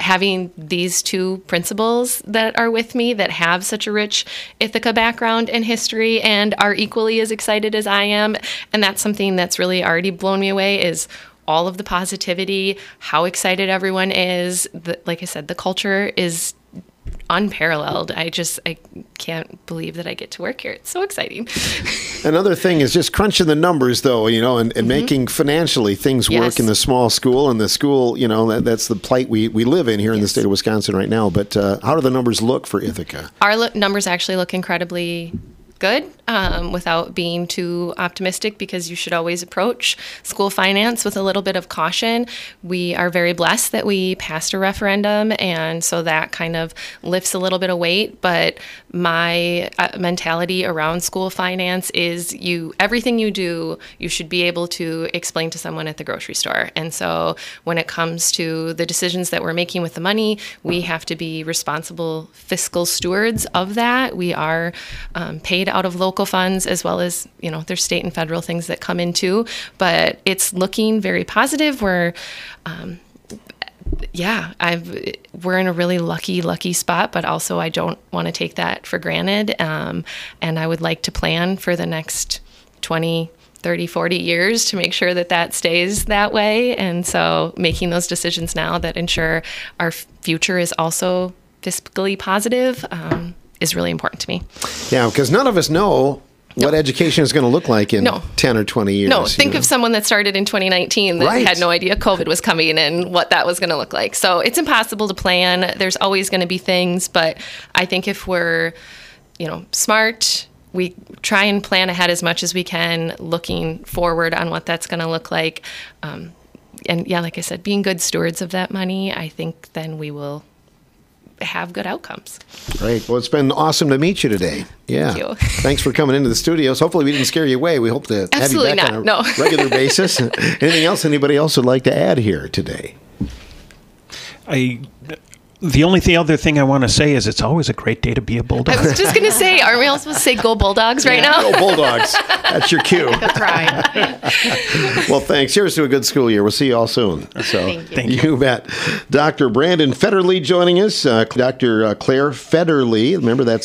having these two principals that are with me that have such a rich Ithaca background and history and are equally as excited as I am. And that's something that's really already blown me away, is all of the positivity, how excited everyone is. Like I said, the culture is unparalleled. I can't believe that I get to work here. It's so exciting. Another thing is just crunching the numbers, though, and making financially things work in the small school. And the school, that's the plight we live in here in the state of Wisconsin right now. But how do the numbers look for Ithaca? Our numbers actually look incredibly good, without being too optimistic, because you should always approach school finance with a little bit of caution. We are very blessed that we passed a referendum, and so that kind of lifts a little bit of weight. But my mentality around school finance is everything you do, you should be able to explain to someone at the grocery store. And so when it comes to the decisions that we're making with the money, we have to be responsible fiscal stewards of that. We are paid out of local funds, as well as, there's state and federal things that come in too, but it's looking very positive. We're in a really lucky spot, but also I don't want to take that for granted. And I would like to plan for the next 20, 30, 40 years to make sure that stays that way. And so making those decisions now that ensure our future is also fiscally positive, is really important to me. Yeah, because none of us know what education is going to look like in 10 or 20 years. No, think of someone that started in 2019 that had no idea COVID was coming and what that was going to look like. So it's impossible to plan. There's always going to be things, but I think if we're, smart, we try and plan ahead as much as we can, looking forward on what that's going to look like. And like I said, being good stewards of that money, I think then we will have good outcomes. Great. Well, it's been awesome to meet you today. Yeah. Thank you. Thanks for coming into the studios. Hopefully we didn't scare you away. We hope to have you back on a regular basis. Anything else anybody else would like to add here today? The only other thing I want to say is it's always a great day to be a Bulldog. I was just going to say, aren't we all supposed to say go Bulldogs right now? Go Bulldogs. That's your cue. That's right. Well, thanks. Here's to a good school year. We'll see you all soon. So, Thank you. You bet. Dr. Brandon Federle joining us. Dr. Claire Federle. Remember, that's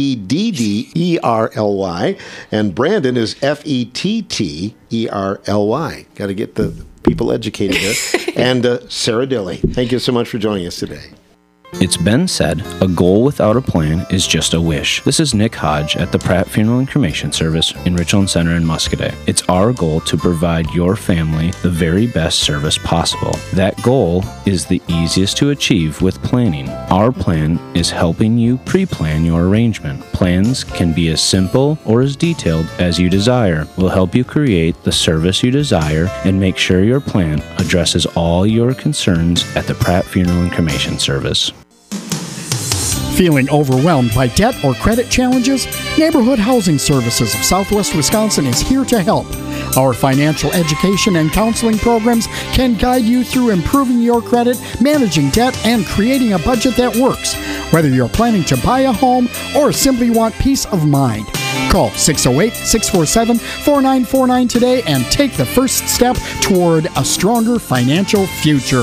Fedderly. And Brandon is Fetterly. Got to get the people educated there. And Sarah Dilley. Thank you so much for joining us today. It's been said, a goal without a plan is just a wish. This is Nick Hodge at the Pratt Funeral and Cremation Service in Richland Center in Muscoda. It's our goal to provide your family the very best service possible. That goal is the easiest to achieve with planning. Our plan is helping you pre-plan your arrangement. Plans can be as simple or as detailed as you desire. We'll help you create the service you desire and make sure your plan addresses all your concerns at the Pratt Funeral and Cremation Service. Feeling overwhelmed by debt or credit challenges? Neighborhood Housing Services of Southwest Wisconsin is here to help. Our financial education and counseling programs can guide you through improving your credit, managing debt, and creating a budget that works. Whether you're planning to buy a home or simply want peace of mind. Call 608-647-4949 today and take the first step toward a stronger financial future.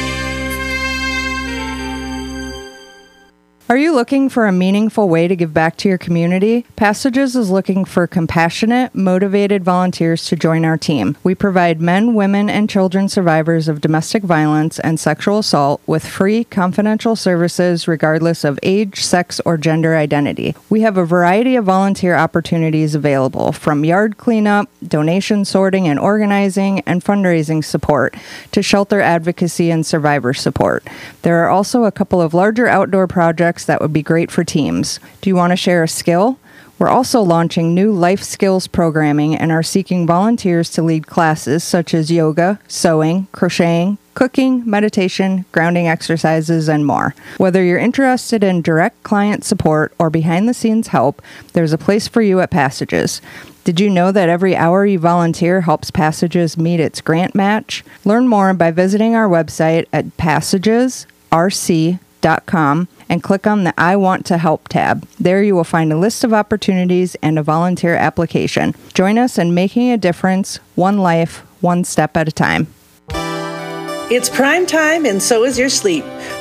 Are you looking for a meaningful way to give back to your community? Passages is looking for compassionate, motivated volunteers to join our team. We provide men, women, and children survivors of domestic violence and sexual assault with free, confidential services regardless of age, sex, or gender identity. We have a variety of volunteer opportunities available, from yard cleanup, donation sorting and organizing, and fundraising support, to shelter advocacy and survivor support. There are also a couple of larger outdoor projects that would be great for teams. Do you want to share a skill? We're also launching new life skills programming and are seeking volunteers to lead classes such as yoga, sewing, crocheting, cooking, meditation, grounding exercises, and more. Whether you're interested in direct client support or behind-the-scenes help, there's a place for you at Passages. Did you know that every hour you volunteer helps Passages meet its grant match? Learn more by visiting our website at passagesrc.com and click on the I Want to Help tab. There you will find a list of opportunities and a volunteer application. Join us in making a difference, one life, one step at a time. It's prime time and so is your sleep.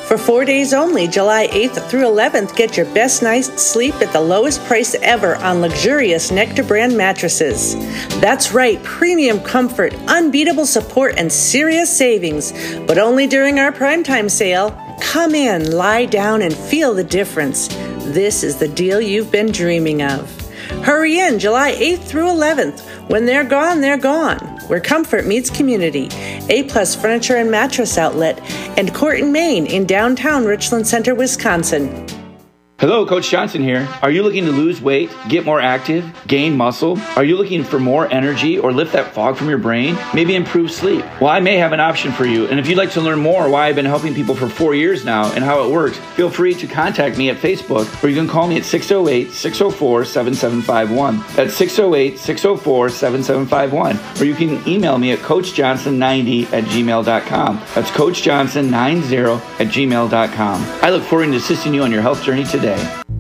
For 4 days only, July 8th through 11th, get your best night's sleep at the lowest price ever on luxurious Nectar brand mattresses. That's right, premium comfort, unbeatable support, and serious savings, but only during our primetime sale. Come in, lie down, and feel the difference. This is the deal you've been dreaming of. Hurry in, July 8th through 11th. When they're gone, they're gone. Where comfort meets community. A-Plus Furniture and Mattress Outlet and Court and Main in downtown Richland Center, Wisconsin. Hello, Coach Johnson here. Are you looking to lose weight, get more active, gain muscle? Are you looking for more energy or lift that fog from your brain? Maybe improve sleep? Well, I may have an option for you. And if you'd like to learn more why I've been helping people for 4 years now and how it works, feel free to contact me at Facebook, or you can call me at 608-604-7751. That's 608-604-7751. Or you can email me at coachjohnson90@gmail.com. That's coachjohnson90@gmail.com. I look forward to assisting you on your health journey today.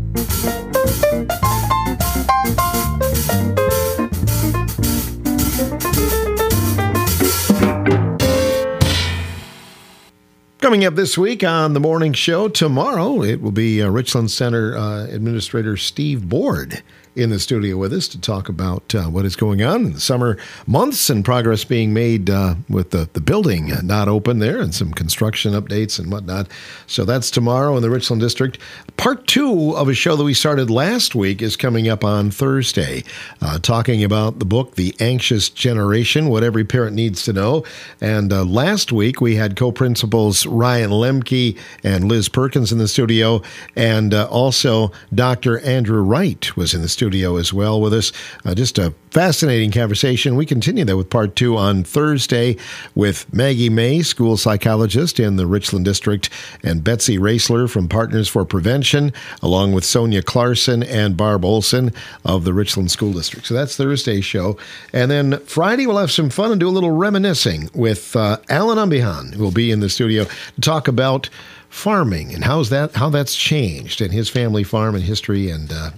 Coming up this week on the morning show, tomorrow it will be Richland Center Administrator Steve Board in the studio with us to talk about what is going on in the summer months and progress being made with the building not open there and some construction updates and whatnot. So that's tomorrow in the Richland District. Part 2 of a show that we started last week is coming up on Thursday, talking about the book, The Anxious Generation, What Every Parent Needs to Know. And last week we had co-principals Ryan Lemke and Liz Perkins in the studio, and also Dr. Andrew Wright was in the studio as well with us. Just a fascinating conversation. We continue that with part 2 on Thursday with Maggie May, school psychologist in the Richland District, and Betsy Raisler from Partners for Prevention, along with Sonia Clarson and Barb Olson of the Richland School District. So that's Thursday's show. And then Friday we'll have some fun and do a little reminiscing with Alan Umbihan, who will be in the studio to talk about farming and how that's changed and his family farm and history, and a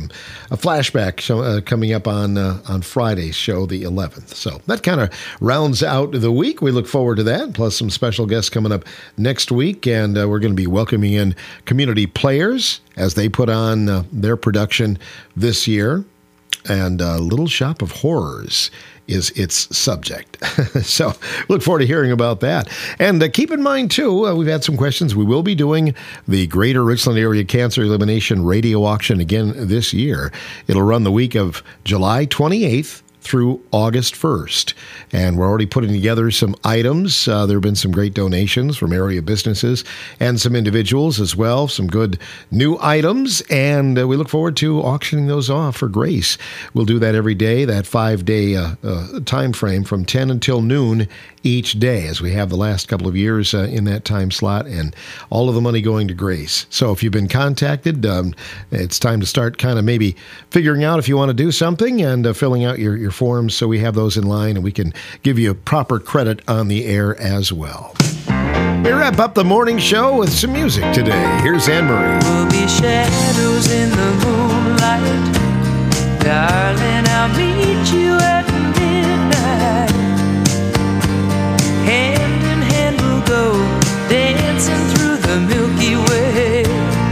flashback show, coming up on Friday's show, the 11th. So that kind of rounds out the week. We look forward to that, plus some special guests coming up next week, and we're going to be welcoming in community players as they put on their production this year, and Little Shop of Horrors is its subject. So look forward to hearing about that. And keep in mind, too, we've had some questions. We will be doing the Greater Richland Area Cancer Elimination Radio Auction again this year. It'll run the week of July 28th through August 1st. And we're already putting together some items. There have been some great donations from area businesses and some individuals as well, some good new items, and we look forward to auctioning those off for Grace. We'll do that every day, that 5-day time frame from 10 until noon each day, as we have the last couple of years in that time slot, and all of the money going to Grace. So if you've been contacted, it's time to start kind of maybe figuring out if you want to do something and filling out your forms, so we have those in line and we can give you proper credit on the air as well. We wrap up the morning show with some music today. Here's Anne-Marie. We'll be shadows in the moonlight. Darling, I'll meet you at midnight. Hand in hand we'll go, dancing through the Milky Way.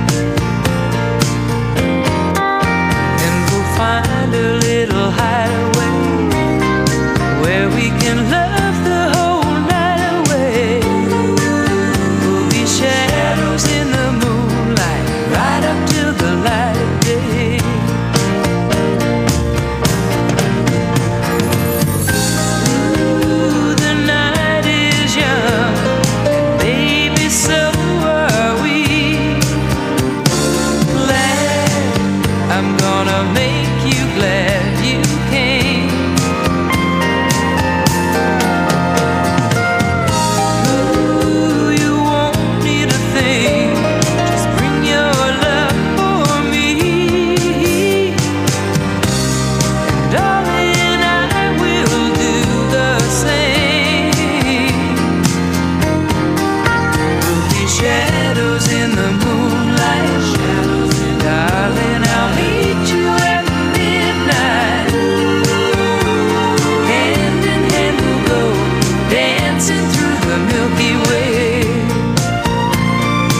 And we'll find a little hideaway where we can love the whole night away. We'll be shadows in the moonlight, right up till the light of day. Ooh, the night is young, and baby, so are we. Glad, I'm gonna make you glad you came. Ooh, you won't need a thing, just bring your love for me. And darling, I will do the same. We'll be shadows in the moonlight, darling, I'll meet you at midnight. Hand in hand we'll go, dancing through the Milky Way.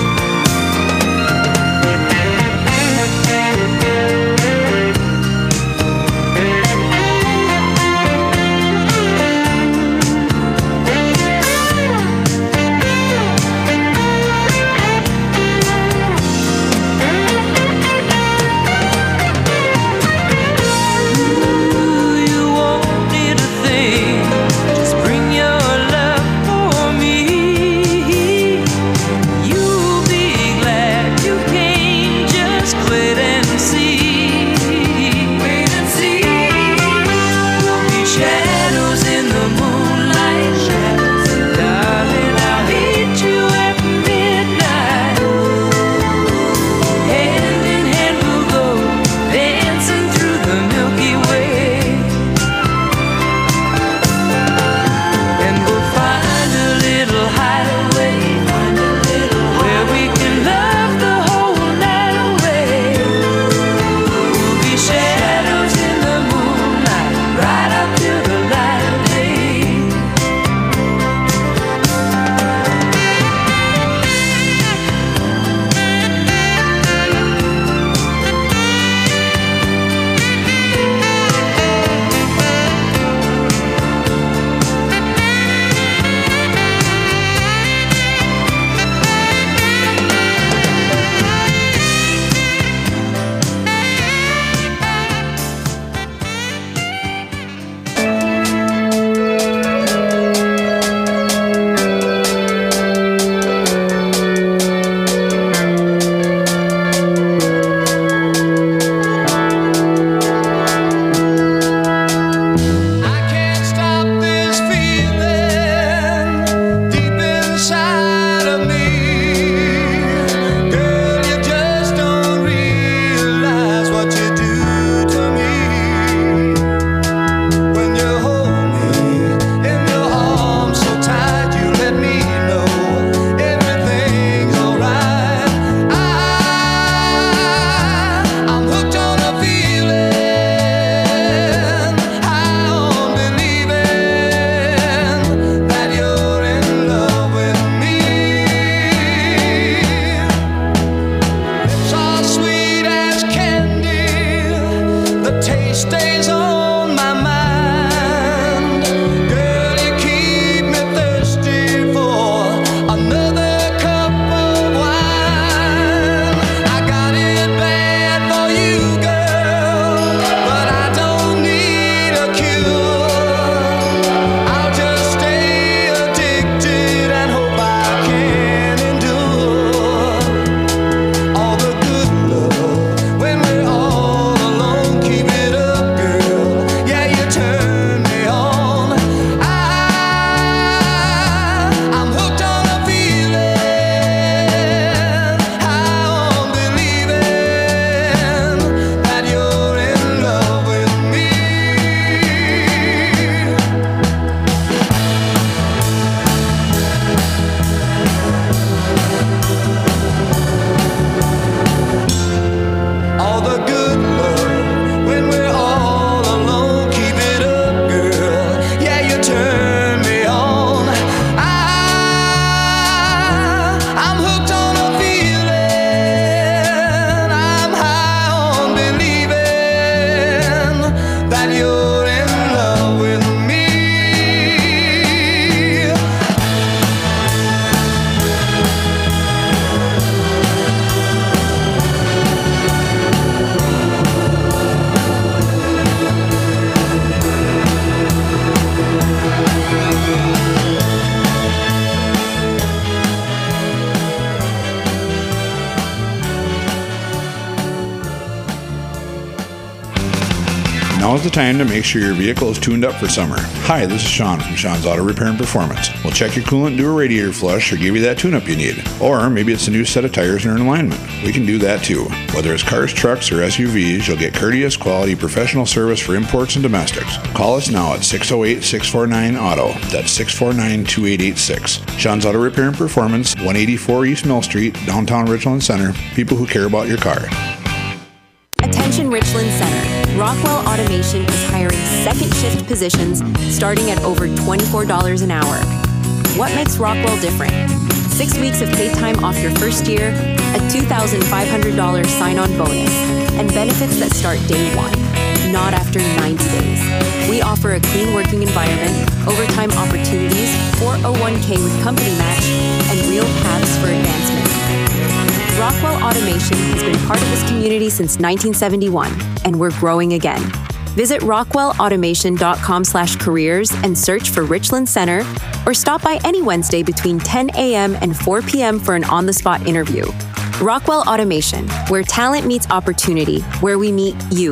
Now is the time to make sure your vehicle is tuned up for summer. Hi, this is Sean from Sean's Auto Repair and Performance. We'll check your coolant, do a radiator flush, or give you that tune-up you need. Or maybe it's a new set of tires and an alignment. We can do that too. Whether it's cars, trucks, or SUVs, you'll get courteous, quality, professional service for imports and domestics. Call us now at 608-649-AUTO. That's 649-2886. Sean's Auto Repair and Performance, 184 East Mill Street, downtown Richland Center. People who care about your car. Attention Richland Center. Rockwell Automation is hiring second shift positions starting at over $24 an hour. What makes Rockwell different? 6 weeks of paid time off your first year, a $2,500 sign-on bonus, and benefits that start day one, not after 90 days. We offer a clean working environment, overtime opportunities, 401k with company match, and real paths for advancement. Rockwell Automation has been part of this community since 1971, and we're growing again. Visit rockwellautomation.com/careers and search for Richland Center, or stop by any Wednesday between 10 a.m. and 4 p.m. for an on-the-spot interview. Rockwell Automation, where talent meets opportunity, where we meet you.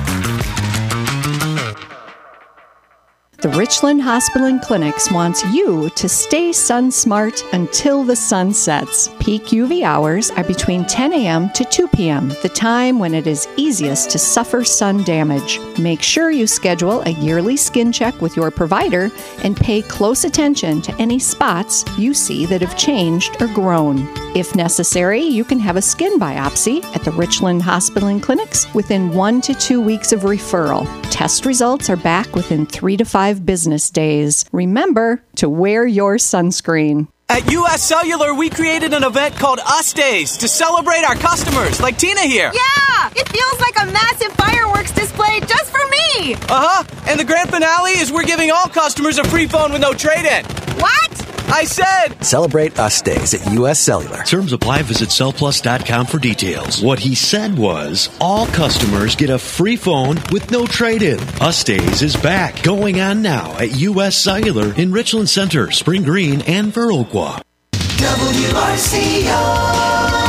The Richland Hospital and Clinics wants you to stay sun smart until the sun sets. Peak UV hours are between 10 a.m. to 2 p.m., the time when it is easiest to suffer sun damage. Make sure you schedule a yearly skin check with your provider and pay close attention to any spots you see that have changed or grown. If necessary, you can have a skin biopsy at the Richland Hospital and Clinics within 1 to 2 weeks of referral. Test results are back within 3 to 5 business days. Remember to wear your sunscreen. At U.S. Cellular, we created an event called Us Days to celebrate our customers, like Tina here. Yeah! It feels like a massive fireworks display just for me! Uh-huh. And the grand finale is we're giving all customers a free phone with no trade-in. What? I said... Celebrate Us Days at U.S. Cellular. Terms apply. Visit cellplus.com for details. What he said was, all customers get a free phone with no trade-in. Us Days is back. Going on now at U.S. Cellular in Richland Center, Spring Green, and Viroqua. WRCO.